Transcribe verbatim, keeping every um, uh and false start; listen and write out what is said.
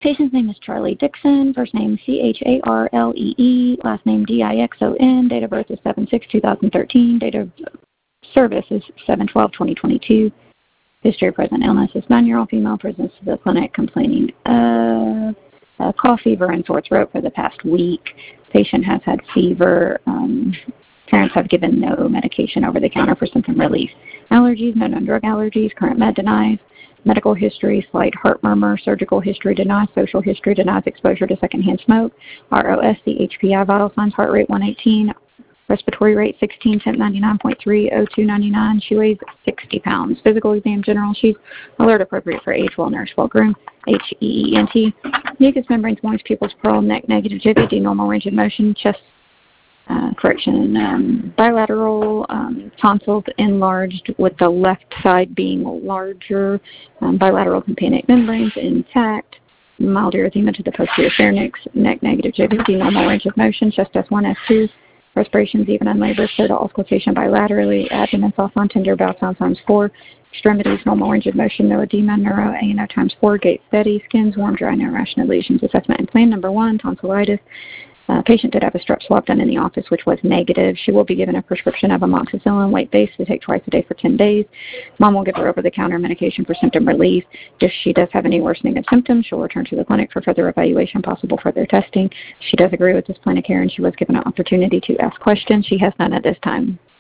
Patient's name is Charlie Dixon, first name C H A R L E E, last name D I X O N, date of birth is seven six two thousand thirteen, date of service is seven twelve twenty twenty-two. History of present illness is nine-year-old female, presents to the clinic complaining of uh, cough, fever, and sore throat for the past week. Patient has had fever. Um, parents have given no medication over the counter for symptom relief. Allergies, no known drug allergies. Current med denies. Medical history, slight heart murmur. Surgical history denies. Social history denies exposure to secondhand smoke. R O S C H P I vital signs, heart rate one eighteen. Respiratory rate sixteen, temp ninety-nine point three, O two ninety-nine. She weighs sixty pounds. Physical exam general. She's alert, appropriate for age, well nourished, well groomed. H E E N T. Mucous membranes, moist pupils, pearl, neck negative, J V D, normal range of motion, chest uh, correction, um, bilateral, um, tonsils enlarged with the left side being larger, um, bilateral tympanic membranes intact. Mild erythema to the posterior pharynx, neck negative, J V D, normal range of motion, chest S one, S two. Respirations even in labor, total auscultation bilaterally, abdomen soft on tender, bowel sound times four, extremities normal range of motion, no edema, neuro, A N O times four, gait steady, skin's warm, dry, no rational lesions. Assessment and plan number one, tonsillitis. Uh, patient did have a strep swab done in the office, which was negative. She will be given a prescription of amoxicillin, weight-based, to take twice a day for ten days. Mom will give her over-the-counter medication for symptom relief. If she does have any worsening of symptoms, she'll return to the clinic for further evaluation, possible further testing. She does agree with this plan of care, and she was given an opportunity to ask questions. She has none at this time.